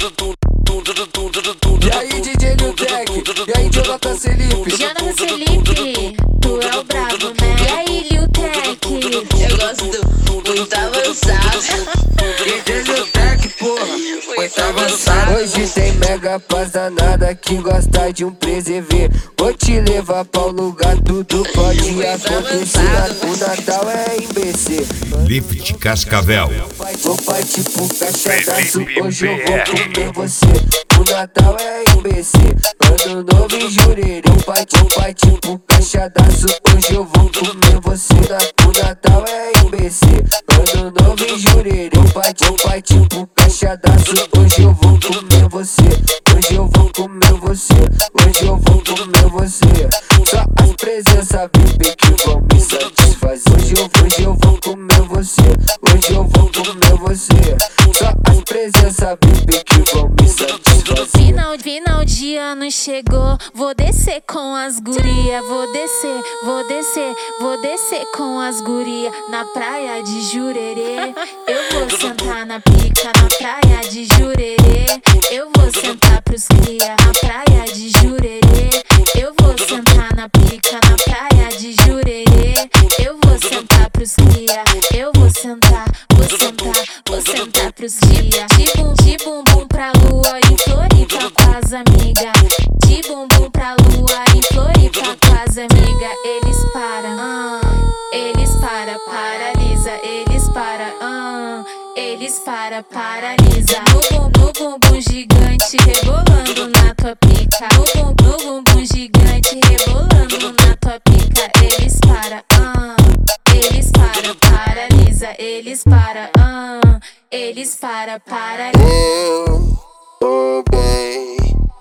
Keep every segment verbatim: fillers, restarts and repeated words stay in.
E aí, D J Liltec? E aí, Jonathan Felipe? Jonathan Felipe, tu é o brabo, né? E aí, Liltec? Eu gosto muito avançado. D J Liltec, porra, muito avançado. Hoje tem mega paz danada que gosta de um preserver. Vou te levar pra um lugar, tudo pode acontecer. O Natal é em B C. Lift Cascavel. Vou partir pro caixadaço, hoje eu vou comer você. O Natal é em B C, ano novo em Jurerê. Eu parti, parti pro caixadaço, hoje eu vou comer você. O Natal é em B C, ano novo em Jurerê. Eu parti, parti pro caixadaço, hoje eu vou comer você. Hoje eu vou comer você, hoje eu vou comer você. Só as presenças V I P que vão me satisfazer. Hoje eu, hoje eu vou comer você, hoje eu vou comer você. Só as presenças V I P que vão me satisfazer. Final, final de ano chegou, vou descer com as guria. Vou descer, vou descer, vou descer com as guria. Na praia de Jurerê, eu vou sentar na pica. Na praia de Jurerê, eu vou sentar pros cria. Na praia de Jurerê, eu vou sentar na pica. Na praia de Jurerê, eu vou sentar pros cria. Eu vou sentar, vou sentar, vou sentar pros cria. De bum, de bumbum pra lua em Floripa com as amigas. De bumbum pra lua em Floripa com as amigas. Eles param, ah, eles para, paralisa. Eles para, ah, eles para, paralisa. No bumbum, no bumbum gigante rebolando na tua pica. No bumbum, no bumbum gigante rebolando na tua pica. Eles para, ah, eles para, paralisa. Eles para, ah, eles para, paralisa. Eu tô bem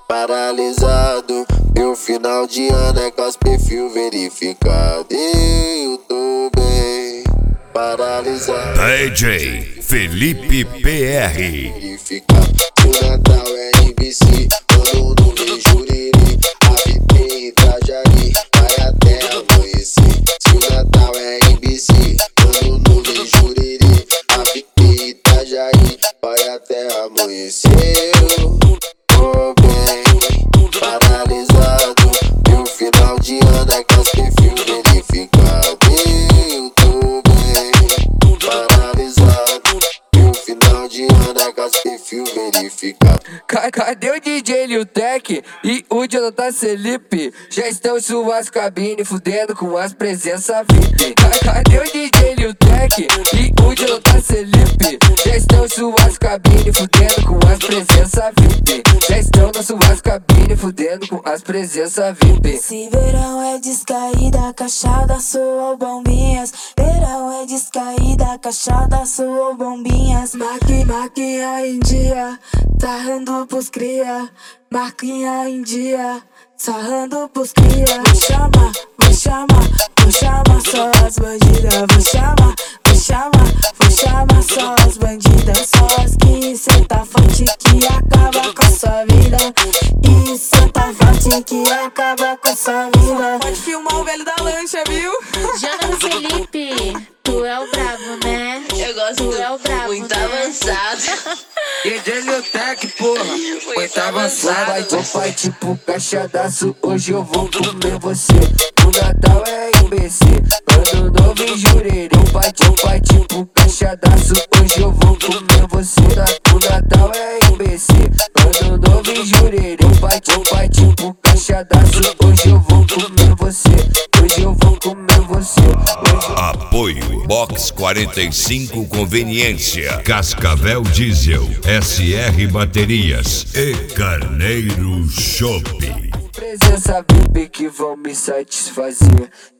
paralisado. Meu final de ano é com os perfil verificado. Eu tô bem paralisado. D J Felipe P R. Verificado. O Natal é em B C, ano novo em Jurerê. A V P em Itajaí, vai até amanhecer. Se o Natal é em B C, ano novo em Jurerê. A V P em Itajaí, vai até amanhecer. Eu tô bem paralisado. Meu final de ano é com os perfil verificado. Eu tô bem paralisado. Meu final de ano é com os perfil verificado. Cadê o D J Liltec e o Jonathan Felipe? Já estão em suas cabines fudendo com as presenças V I P. Cadê o D J Liltec e o Jonathan Felipe? Já estão em suas cabines fudendo com as presenças V I P. Já estão nas suas cabines fudendo com as presenças V I P. Se verão é descaída, caixada soou bombinhas. Verão é descaída, caixada soou bombinhas. Maqui, maquinha em dia, sarrando pros cria. Marquinha em dia, sarrando pros cria. Vou chamar, vou chamar, vou chamar só as bandidas. Vou chamar, vou chamar, vou chamar só as bandidas. Só as que senta forte que acaba com a sua vida. E senta forte que acaba com a sua vida. Pode filmar o velho da lancha, viu? Jonathan Felipe, tu é o brabo, né? Eu gosto Tu é o brabo, muito né? avançado. D J Liltec, porra, muito avançado. Vai, vou partir pro caixadaço, hoje eu vou comer você. O Natal é em B C, ano novo em Jurerê. Eu parti, parti pro caixadaço, hoje eu vou comer você. O Natal é em B C, ano novo em Jurerê. Eu parti, parti pro caixadaço, hoje eu vou comer você. Hoje eu vou comer você. Hoje... Apoio Box quarenta e cinco Conveniência, Cascavel Diesel, S R Baterias e Carneiro Shopping. Presença V I P que vão me satisfazer.